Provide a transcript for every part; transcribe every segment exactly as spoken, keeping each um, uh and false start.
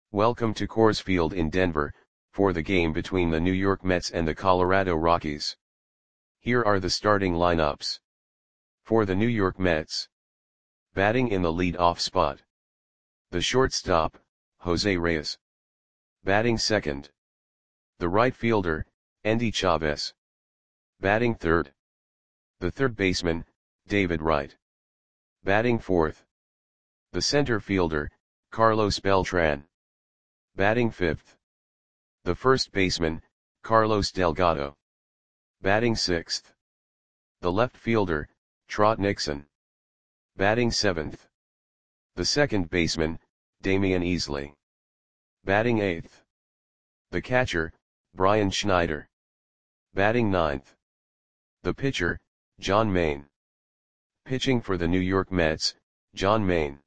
Welcome to Coors Field in Denver, for the game between the New York Mets and the Colorado Rockies. Here are the starting lineups. For the New York Mets. Batting in the lead-off spot. The shortstop, Jose Reyes. Batting second. The right fielder, Endy Chavez. Batting third. The third baseman, David Wright. Batting fourth. The center fielder, Carlos Beltran. Batting fifth. The first baseman, Carlos Delgado. Batting sixth. The left fielder, Trot Nixon. Batting seventh. The second baseman, Damian Easley. Batting eighth. The catcher, Brian Schneider. Batting ninth. The pitcher, John Maine. Pitching for the New York Mets, John Maine.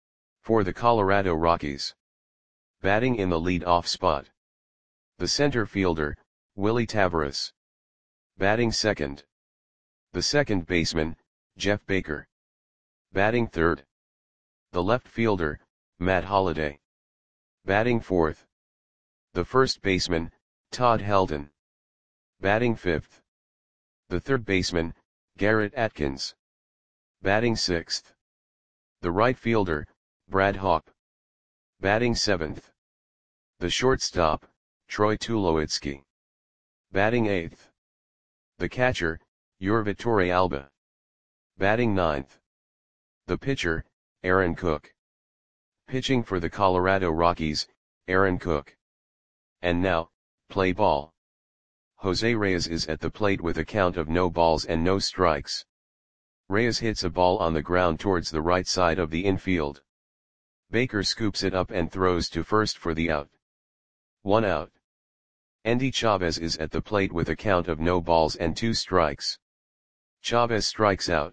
For the Colorado Rockies. Batting in the lead-off spot. The center fielder, Willie Taveras. Batting second. The second baseman, Jeff Baker. Batting third. The left fielder, Matt Holliday. Batting fourth. The first baseman, Todd Helton. Batting fifth. The third baseman, Garrett Atkins. Batting sixth. The right fielder, Brad Hawpe. Batting seventh. The shortstop, Troy Tulowitzki. Batting eighth. The catcher, Yorvi Torrealba. Batting ninth. The pitcher, Aaron Cook. Pitching for the Colorado Rockies, Aaron Cook. And now, play ball. Jose Reyes is at the plate with a count of no balls and no strikes. Reyes hits a ball on the ground towards the right side of the infield. Baker scoops it up and throws to first for the out. One out. Endy Chavez is at the plate with a count of no balls and two strikes. Chavez strikes out.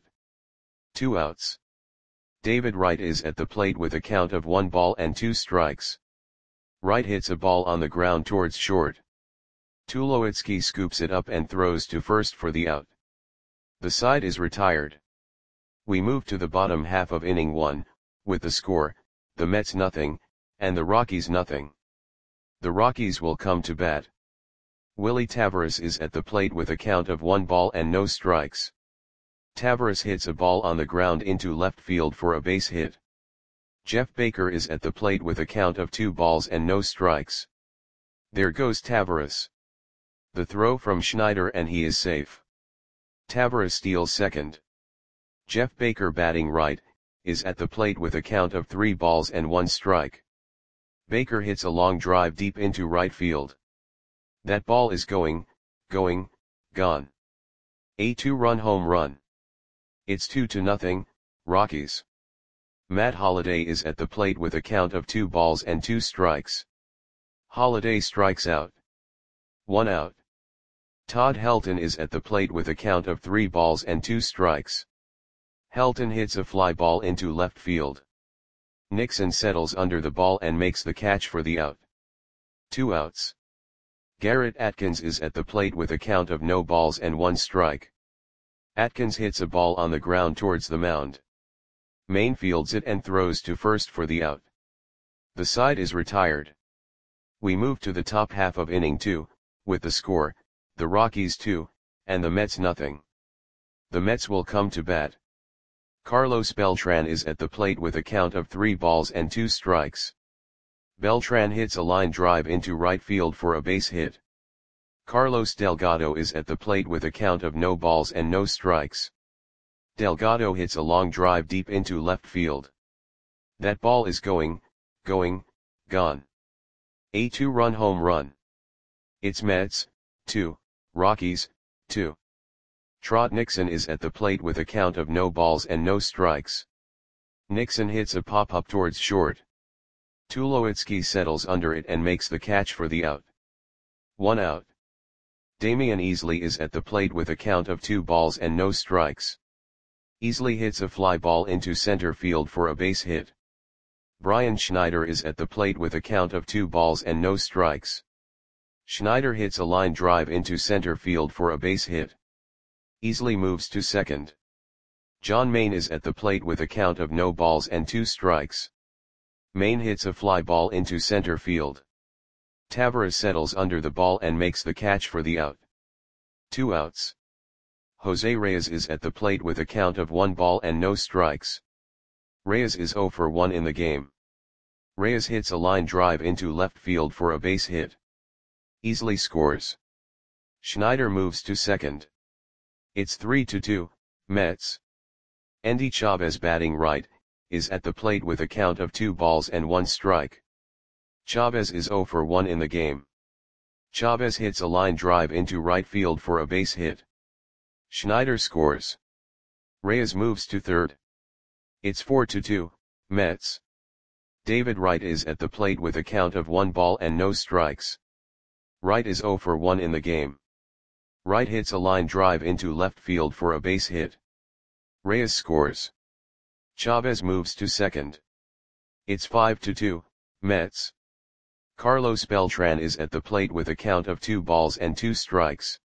Two outs. David Wright is at the plate with a count of one ball and two strikes. Wright hits a ball on the ground towards short. Tulowitzki scoops it up and throws to first for the out. The side is retired. We move to the bottom half of inning one, with the score, the Mets nothing, and the Rockies nothing. The Rockies will come to bat. Willie Taveras is at the plate with a count of one ball and no strikes. Taveras hits a ball on the ground into left field for a base hit. Jeff Baker is at the plate with a count of two balls and no strikes. There goes Taveras. The throw from Schneider and he is safe. Taveras steals second. Jeff Baker, batting right, is at the plate with a count of three balls and one strike. Baker hits a long drive deep into right field. That ball is going, going, gone. A two-run home run. It's two to nothing, Rockies. Matt Holliday is at the plate with a count of two balls and two strikes. Holliday strikes out. One out. Todd Helton is at the plate with a count of three balls and two strikes. Helton hits a fly ball into left field. Nixon settles under the ball and makes the catch for the out. Two outs. Garrett Atkins is at the plate with a count of no balls and one strike. Atkins hits a ball on the ground towards the mound. Maine fields it and throws to first for the out. The side is retired. We move to the top half of inning two, with the score, the Rockies two, and the Mets nothing. The Mets will come to bat. Carlos Beltran is at the plate with a count of three balls and two strikes. Beltran hits a line drive into right field for a base hit. Carlos Delgado is at the plate with a count of no balls and no strikes. Delgado hits a long drive deep into left field. That ball is going, going, gone. A two-run home run. It's Mets, two, Rockies, two. Trot Nixon is at the plate with a count of no balls and no strikes. Nixon hits a pop-up towards short. Tulowitzki settles under it and makes the catch for the out. One out. Damian Easley is at the plate with a count of two balls and no strikes. Easley hits a fly ball into center field for a base hit. Brian Schneider is at the plate with a count of two balls and no strikes. Schneider hits a line drive into center field for a base hit. Easley moves to second. John Maine is at the plate with a count of no balls and two strikes. Maine hits a fly ball into center field. Tavares settles under the ball and makes the catch for the out. Two outs. Jose Reyes is at the plate with a count of one ball and no strikes. Reyes is zero for one in the game. Reyes hits a line drive into left field for a base hit. Easily scores. Schneider moves to second. It's three to two, Mets. Endy Chavez, batting right, is at the plate with a count of two balls and one strike. Chavez is zero for one in the game. Chavez hits a line drive into right field for a base hit. Schneider scores. Reyes moves to third. It's four to two, Mets. David Wright is at the plate with a count of one ball and no strikes. Wright is zero for one in the game. Wright hits a line drive into left field for a base hit. Reyes scores. Chavez moves to second. It's five to two, Mets. Carlos Beltran is at the plate with a count of two balls and two strikes.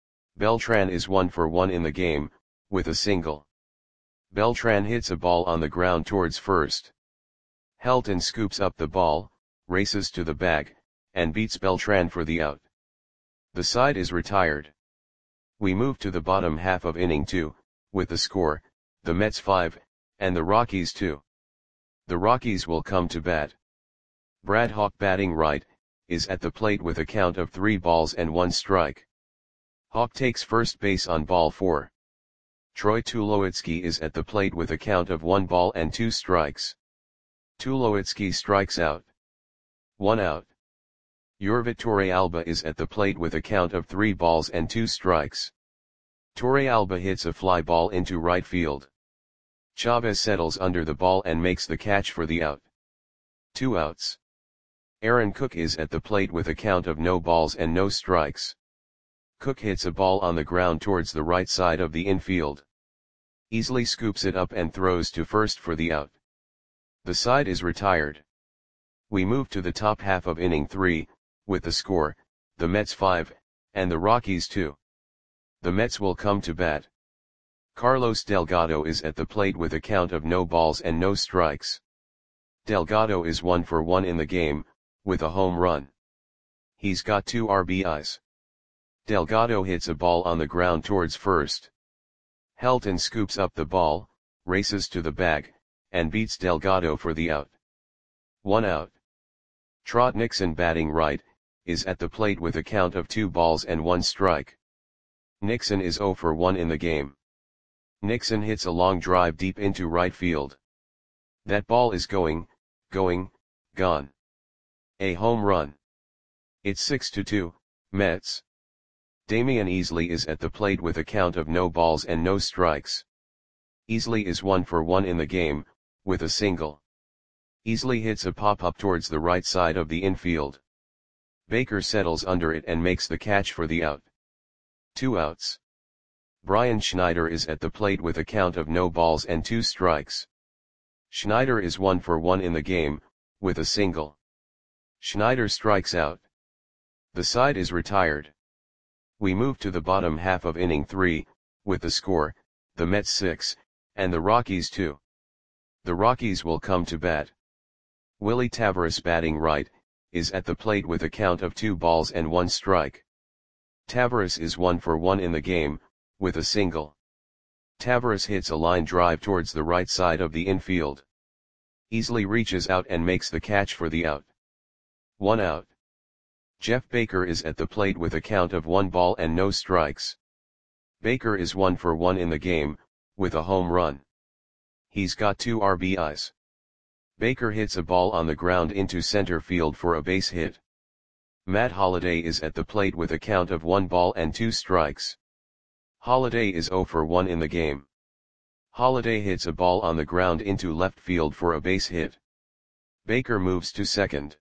Beltran is one for one in the game, with a single. Beltran hits a ball on the ground towards first. Helton scoops up the ball, races to the bag, and beats Beltran for the out. The side is retired. We move to the bottom half of inning two, with the score, the Mets five, and the Rockies two. The Rockies will come to bat. Brad Hawk, batting right, is at the plate with a count of three balls and one strike. Hawk takes first base on ball four. Troy Tulowitzki is at the plate with a count of one ball and two strikes. Tulowitzki strikes out. One out. Yorvit Torrealba is at the plate with a count of three balls and two strikes. Torrealba hits a fly ball into right field. Chavez settles under the ball and makes the catch for the out. Two outs. Aaron Cook is at the plate with a count of no balls and no strikes. Cook hits a ball on the ground towards the right side of the infield. Easily scoops it up and throws to first for the out. The side is retired. We move to the top half of inning three, with the score, the Mets five, and the Rockies two. The Mets will come to bat. Carlos Delgado is at the plate with a count of no balls and no strikes. Delgado is one for one in the game, with a home run. He's got two R B Is. Delgado hits a ball on the ground towards first. Helton scoops up the ball, races to the bag, and beats Delgado for the out. One out. Trot Nixon, batting right, is at the plate with a count of two balls and one strike. Nixon is zero for one in the game. Nixon hits a long drive deep into right field. That ball is going, going, gone. A home run. It's six to two, Mets. Damian Easley is at the plate with a count of no balls and no strikes. Easley is one for one in the game, with a single. Easley hits a pop-up towards the right side of the infield. Baker settles under it and makes the catch for the out. Two outs. Brian Schneider is at the plate with a count of no balls and two strikes. Schneider is one for one in the game, with a single. Schneider strikes out. The side is retired. We move to the bottom half of inning three, with the score, the Mets six, and the Rockies two. The Rockies will come to bat. Willie Tavares, batting right, is at the plate with a count of two balls and one strike. Tavares is one for one in the game, with a single. Tavares hits a line drive towards the right side of the infield. Easily reaches out and makes the catch for the out. One out. Jeff Baker is at the plate with a count of one ball and no strikes. Baker is one for one in the game, with a home run. He's got two R B Is. Baker hits a ball on the ground into center field for a base hit. Matt Holliday is at the plate with a count of one ball and two strikes. Holliday is zero for one in the game. Holliday hits a ball on the ground into left field for a base hit. Baker moves to second.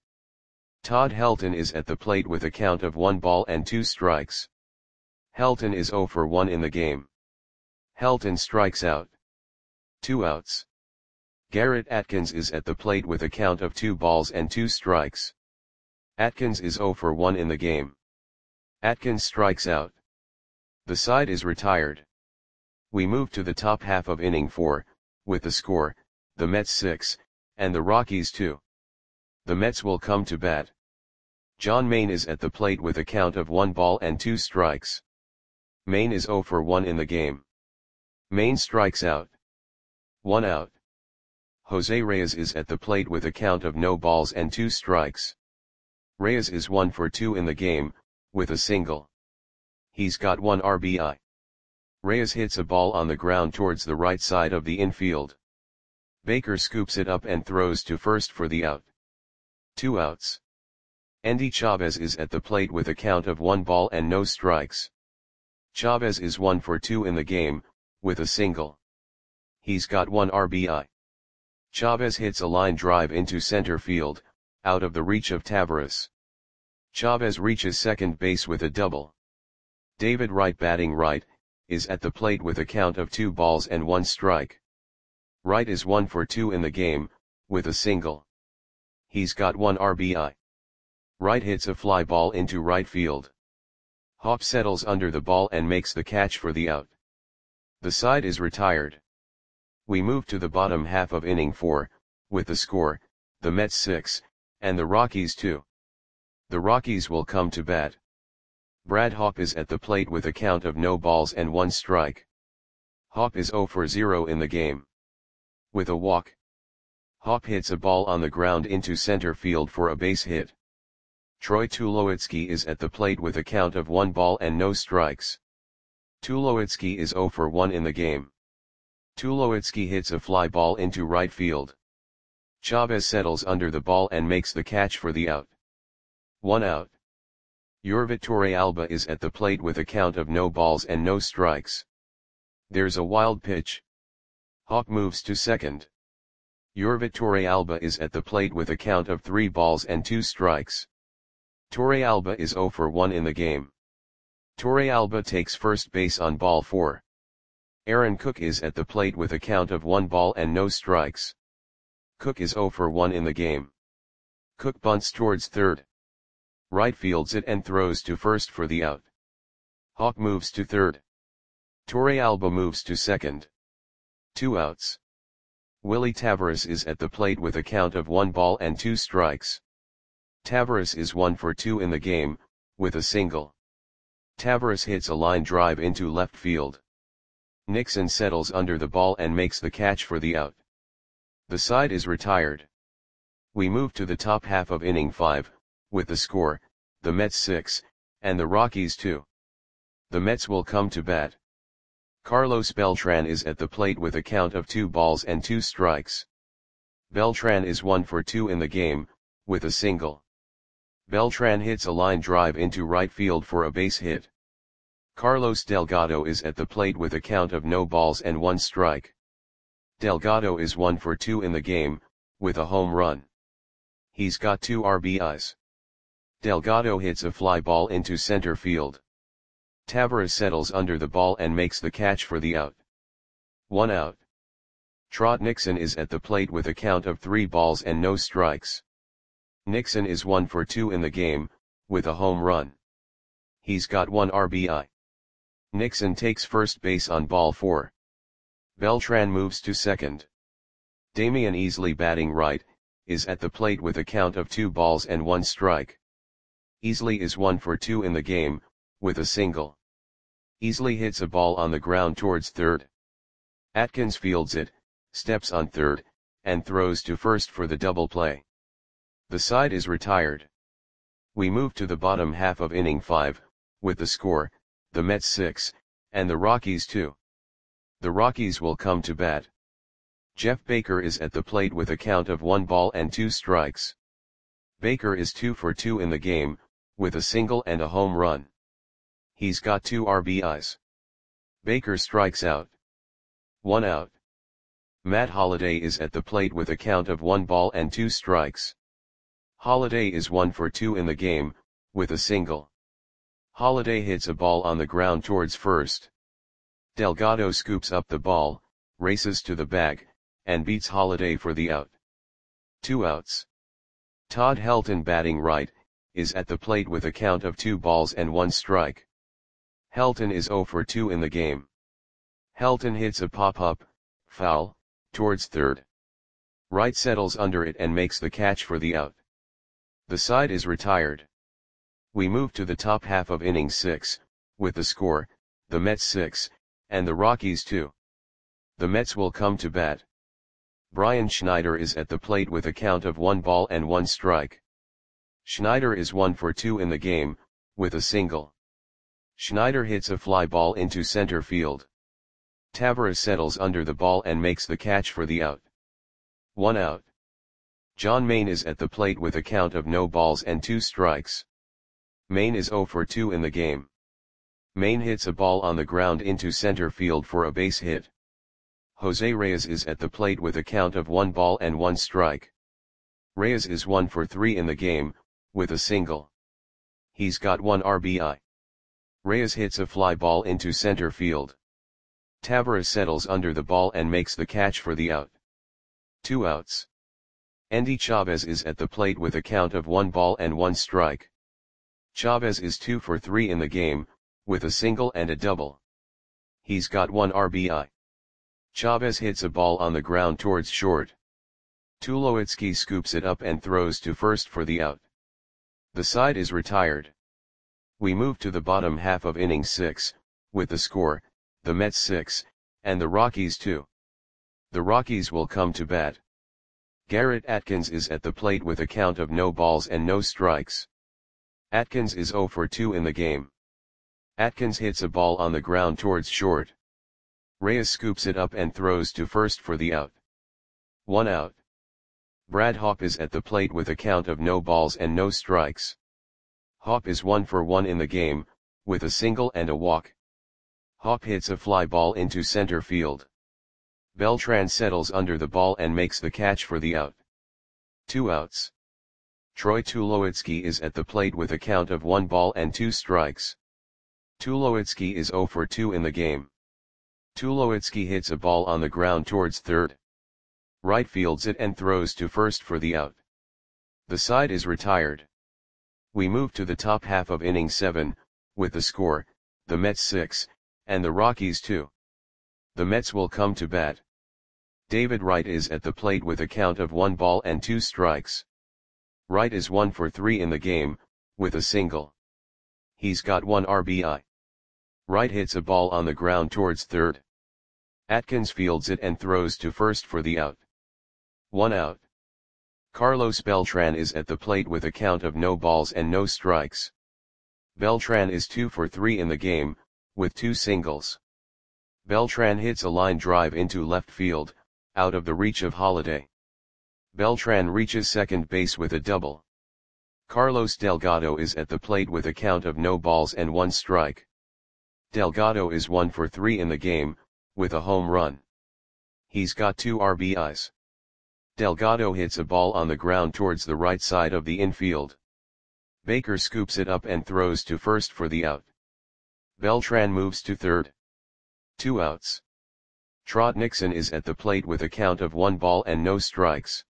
Todd Helton is at the plate with a count of one ball and two strikes. Helton is zero for one in the game. Helton strikes out. Two outs. Garrett Atkins is at the plate with a count of two balls and two strikes. Atkins is zero for one in the game. Atkins strikes out. The side is retired. We move to the top half of inning four, with the score, the Mets six, and the Rockies two. The Mets will come to bat. John Maine is at the plate with a count of one ball and two strikes. Maine is zero for one in the game. Maine strikes out. One out. Jose Reyes is at the plate with a count of no balls and two strikes. Reyes is one for two in the game, with a single. He's got one R B I. Reyes hits a ball on the ground towards the right side of the infield. Baker scoops it up and throws to first for the out. Two outs. Endy Chavez is at the plate with a count of one ball and no strikes. Chavez is one for two in the game, with a single. He's got one R B I. Chavez hits a line drive into center field, out of the reach of Taveras. Chavez reaches second base with a double. David Wright, batting right, is at the plate with a count of two balls and one strike. Wright is one for two in the game, with a single. He's got one R B I. Wright hits a fly ball into right field. Hop settles under the ball and makes the catch for the out. The side is retired. We move to the bottom half of inning four, with the score, the Mets six, and the Rockies two. The Rockies will come to bat. Brad Hawpe is at the plate with a count of no balls and one strike. Hawpe is zero for zero in the game. With a walk, Hawpe hits a ball on the ground into center field for a base hit. Troy Tulowitzki is at the plate with a count of one ball and no strikes. Tulowitzki is zero for one in the game. Tulowitzki hits a fly ball into right field. Chavez settles under the ball and makes the catch for the out. One out. Yorvit Torrealba is at the plate with a count of no balls and no strikes. There's a wild pitch. Hawpe moves to second. Yorvit Torrealba is at the plate with a count of three balls and two strikes. Torrealba is zero for one in the game. Torrealba takes first base on ball four. Aaron Cook is at the plate with a count of one ball and no strikes. Cook is zero for one in the game. Cook bunts towards third. Right fields it and throws to first for the out. Hawpe moves to third. Torrealba moves to second. Two outs. Willie Taveras is at the plate with a count of one ball and two strikes. Taveras is one for two in the game, with a single. Taveras hits a line drive into left field. Nixon settles under the ball and makes the catch for the out. The side is retired. We move to the top half of inning five, with the score, the Mets six, and the Rockies two. The Mets will come to bat. Carlos Beltran is at the plate with a count of two balls and two strikes. Beltran is one for two in the game, with a single. Beltran hits a line drive into right field for a base hit. Carlos Delgado is at the plate with a count of no balls and one strike. Delgado is one for two in the game, with a home run. He's got two R B Is. Delgado hits a fly ball into center field. Taveras settles under the ball and makes the catch for the out. One out. Trot Nixon is at the plate with a count of three balls and no strikes. Nixon is one for two in the game, with a home run. He's got one R B I. Nixon takes first base on ball four. Beltran moves to second. Damian Easley, batting right, is at the plate with a count of two balls and one strike. Easley is one for two in the game, with a single. Easley hits a ball on the ground towards third. Atkins fields it, steps on third, and throws to first for the double play. The side is retired. We move to the bottom half of inning five, with the score, the Mets six, and the Rockies two. The Rockies will come to bat. Jeff Baker is at the plate with a count of one ball and two strikes. Baker is two for two in the game, with a single and a home run. He's got two R B Is. Baker strikes out. One out. Matt Holliday is at the plate with a count of one ball and two strikes. Holliday is one for two in the game, with a single. Holliday hits a ball on the ground towards first. Delgado scoops up the ball, races to the bag, and beats Holliday for the out. Two outs. Todd Helton, batting right, is at the plate with a count of two balls and one strike. Helton is zero for two in the game. Helton hits a pop-up, foul, towards third. Wright settles under it and makes the catch for the out. The side is retired. We move to the top half of inning six, with the score, the Mets six, and the Rockies two. The Mets will come to bat. Brian Schneider is at the plate with a count of one ball and one strike. Schneider is one for two in the game, with a single. Schneider hits a fly ball into center field. Taveras settles under the ball and makes the catch for the out. One out. John Maine is at the plate with a count of no balls and two strikes. Maine is zero for two in the game. Maine hits a ball on the ground into center field for a base hit. Jose Reyes is at the plate with a count of one ball and one strike. Reyes is one for three in the game, with a single. He's got one R B I. Reyes hits a fly ball into center field. Taveras settles under the ball and makes the catch for the out. Two outs. Endy Chavez is at the plate with a count of one ball and one strike. Chavez is two for three in the game, with a single and a double. He's got one R B I. Chavez hits a ball on the ground towards short. Tulowitzki scoops it up and throws to first for the out. The side is retired. We move to the bottom half of inning six, with the score, the Mets six, and the Rockies two. The Rockies will come to bat. Garrett Atkins is at the plate with a count of no balls and no strikes. Atkins is zero for two in the game. Atkins hits a ball on the ground towards short. Reyes scoops it up and throws to first for the out. One out. Brad Hawpe is at the plate with a count of no balls and no strikes. Hawpe is one for one in the game, with a single and a walk. Hawpe hits a fly ball into center field. Beltran settles under the ball and makes the catch for the out. Two outs. Troy Tulowitzki is at the plate with a count of one ball and two strikes. Tulowitzki is zero for two in the game. Tulowitzki hits a ball on the ground towards third. Right fields it and throws to first for the out. The side is retired. We move to the top half of inning seven, with the score, the Mets six, and the Rockies two. The Mets will come to bat. David Wright is at the plate with a count of one ball and two strikes. Wright is one for three in the game, with a single. He's got one R B I. Wright hits a ball on the ground towards third. Atkins fields it and throws to first for the out. One out. Carlos Beltran is at the plate with a count of no balls and no strikes. Beltran is two for three in the game, with two singles. Beltran hits a line drive into left field, out of the reach of Holliday. Beltran reaches second base with a double. Carlos Delgado is at the plate with a count of no balls and one strike. Delgado is one for three in the game, with a home run. He's got two R B Is. Delgado hits a ball on the ground towards the right side of the infield. Baker scoops it up and throws to first for the out. Beltran moves to third. Two outs. Trot Nixon is at the plate with a count of one ball and no strikes.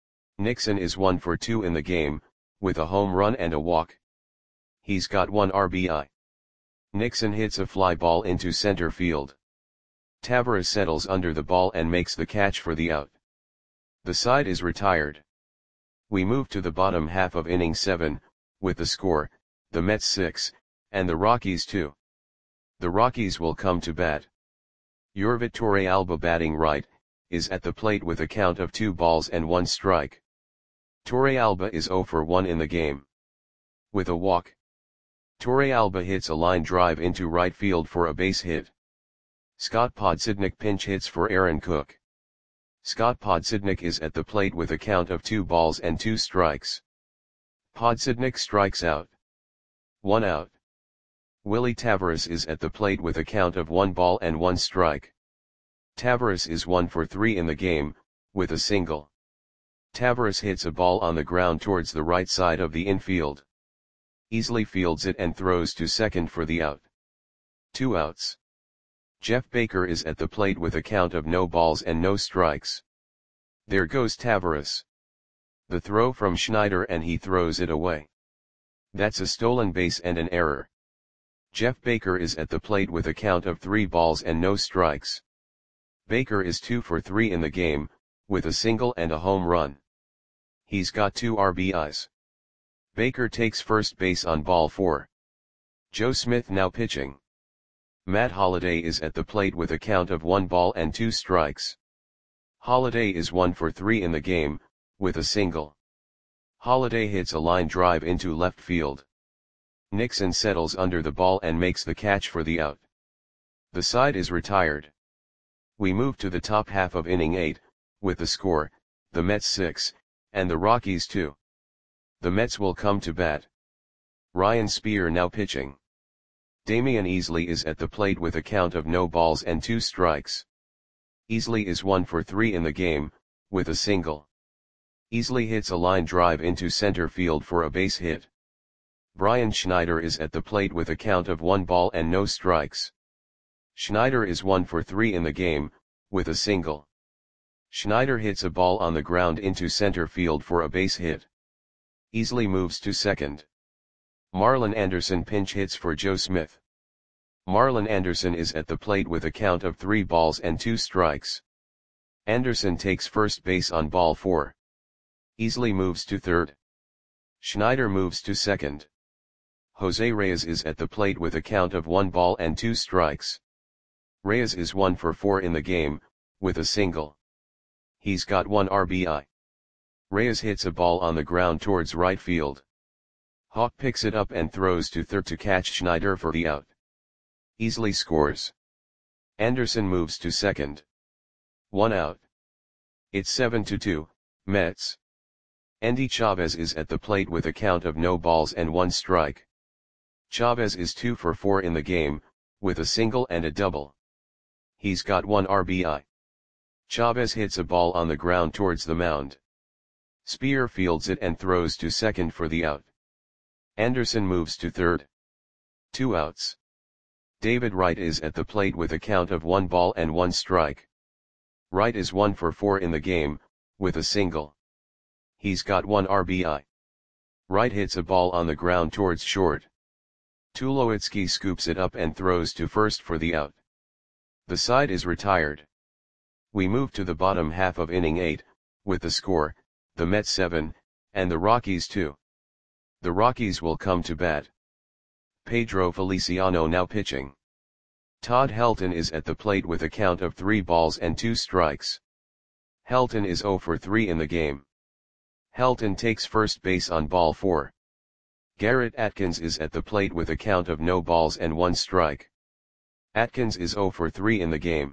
Nixon is one for two in the game, with a home run and a walk. He's got one R B I. Nixon hits a fly ball into center field. Taveras settles under the ball and makes the catch for the out. The side is retired. We move to the bottom half of inning seven, with the score, the Mets six, and the Rockies two. The Rockies will come to bat. Yorvit Torrealba, batting right, is at the plate with a count of two balls and one strike. Torrealba is zero for one in the game. With a walk. Torrealba hits a line drive into right field for a base hit. Scott Podsednik pinch hits for Aaron Cook. Scott Podsednik is at the plate with a count of two balls and two strikes. Podsednik strikes out. One out. Willie Taveras is at the plate with a count of one ball and one strike. Taveras is one for three in the game, with a single. Taveras hits a ball on the ground towards the right side of the infield. Easily fields it and throws to second for the out. Two outs. Jeff Baker is at the plate with a count of no balls and no strikes. There goes Taveras. The throw from Schneider and he throws it away. That's a stolen base and an error. Jeff Baker is at the plate with a count of three balls and no strikes. Baker is two for three in the game, with a single and a home run. He's got two R B Is. Baker takes first base on ball four. Joe Smith now pitching. Matt Holliday is at the plate with a count of one ball and two strikes. Holliday is one for three in the game, with a single. Holliday hits a line drive into left field. Nixon settles under the ball and makes the catch for the out. The side is retired. We move to the top half of inning eight, with the score, the Mets six, and the Rockies two. The Mets will come to bat. Ryan Spear now pitching. Damian Easley is at the plate with a count of no balls and two strikes. Easley is one for three in the game, with a single. Easley hits a line drive into center field for a base hit. Brian Schneider is at the plate with a count of one ball and no strikes. Schneider is one for three in the game, with a single. Schneider hits a ball on the ground into center field for a base hit. Easley moves to second. Marlon Anderson pinch hits for Joe Smith. Marlon Anderson is at the plate with a count of three balls and two strikes. Anderson takes first base on ball four. Easley moves to third. Schneider moves to second. Jose Reyes is at the plate with a count of one ball and two strikes. Reyes is one for four in the game, with a single. He's got one R B I. Reyes hits a ball on the ground towards right field. Hawk picks it up and throws to third to catch Schneider for the out. Easley scores. Anderson moves to second. One out. It's seven to two, Mets. Endy Chavez is at the plate with a count of no balls and one strike. Chavez is two for four in the game, with a single and a double. He's got one R B I. Chavez hits a ball on the ground towards the mound. Spear fields it and throws to second for the out. Anderson moves to third. Two outs. David Wright is at the plate with a count of one ball and one strike. Wright is one for four in the game, with a single. He's got one R B I. Wright hits a ball on the ground towards short. Tulowitzki scoops it up and throws to first for the out. The side is retired. We move to the bottom half of inning eight, with the score, the Mets seven, and the Rockies two. The Rockies will come to bat. Pedro Feliciano now pitching. Todd Helton is at the plate with a count of three balls and two strikes. Helton is zero for three in the game. Helton takes first base on ball four. Garrett Atkins is at the plate with a count of no balls and one strike. Atkins is zero for three in the game.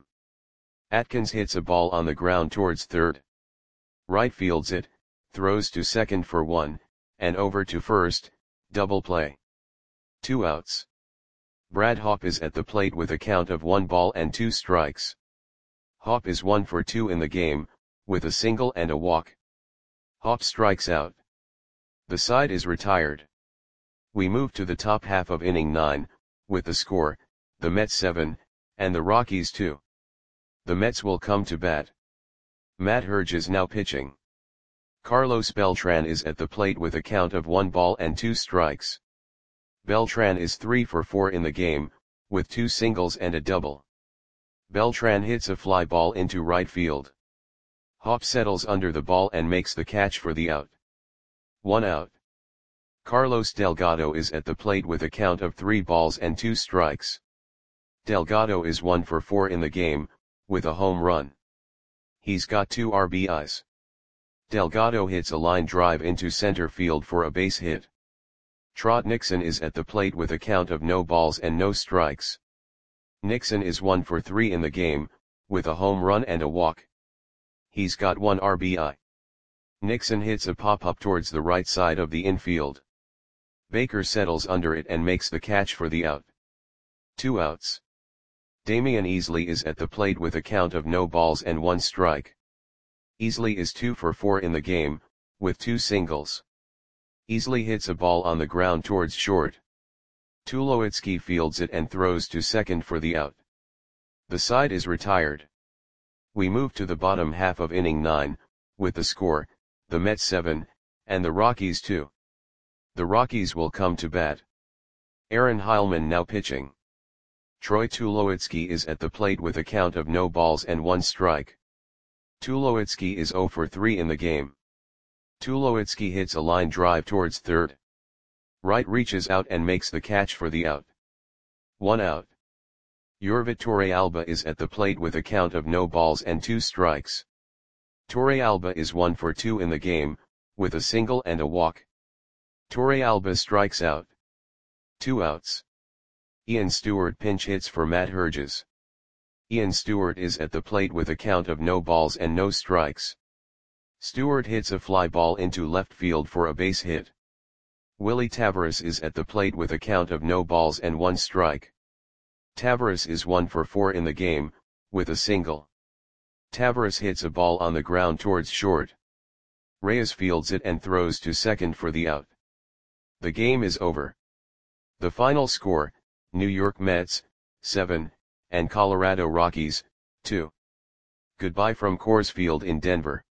Atkins hits a ball on the ground towards third. Right fields it, throws to second for one, and over to first, double play. Two outs. Brad Hawpe is at the plate with a count of one ball and two strikes. Hawpe is one for two in the game, with a single and a walk. Hawpe strikes out. The side is retired. We move to the top half of inning nine, with the score, the Mets seven, and the Rockies two. The Mets will come to bat. Matt Herge is now pitching. Carlos Beltran is at the plate with a count of one ball and two strikes. Beltran is three for four in the game, with two singles and a double. Beltran hits a fly ball into right field. Hawpe settles under the ball and makes the catch for the out. One out. Carlos Delgado is at the plate with a count of three balls and two strikes. Delgado is one for four in the game, with a home run. He's got two R B Is. Delgado hits a line drive into center field for a base hit. Trot Nixon is at the plate with a count of no balls and no strikes. Nixon is one for three in the game, with a home run and a walk. He's got one R B I. Nixon hits a pop-up towards the right side of the infield. Baker settles under it and makes the catch for the out. Two outs. Damian Easley is at the plate with a count of no balls and one strike. Easley is two for four in the game, with two singles. Easley hits a ball on the ground towards short. Tulowitzki fields it and throws to second for the out. The side is retired. We move to the bottom half of inning nine, with the score, the Mets seven, and the Rockies two. The Rockies will come to bat. Aaron Heilman now pitching. Troy Tulowitzki is at the plate with a count of no balls and one strike. Tulowitzki is zero for three in the game. Tulowitzki hits a line drive towards third. Wright reaches out and makes the catch for the out. One out. Yorvit Torrealba is at the plate with a count of no balls and two strikes. Torrealba is one for two in the game, with a single and a walk. Torrealba strikes out. Two outs. Ian Stewart pinch hits for Matt Herges. Ian Stewart is at the plate with a count of no balls and no strikes. Stewart hits a fly ball into left field for a base hit. Willie Tavares is at the plate with a count of no balls and one strike. Tavares is one for four in the game, with a single. Tavares hits a ball on the ground towards short. Reyes fields it and throws to second for the out. The game is over. The final score, New York Mets, seven, and Colorado Rockies, two. Goodbye from Coors Field in Denver.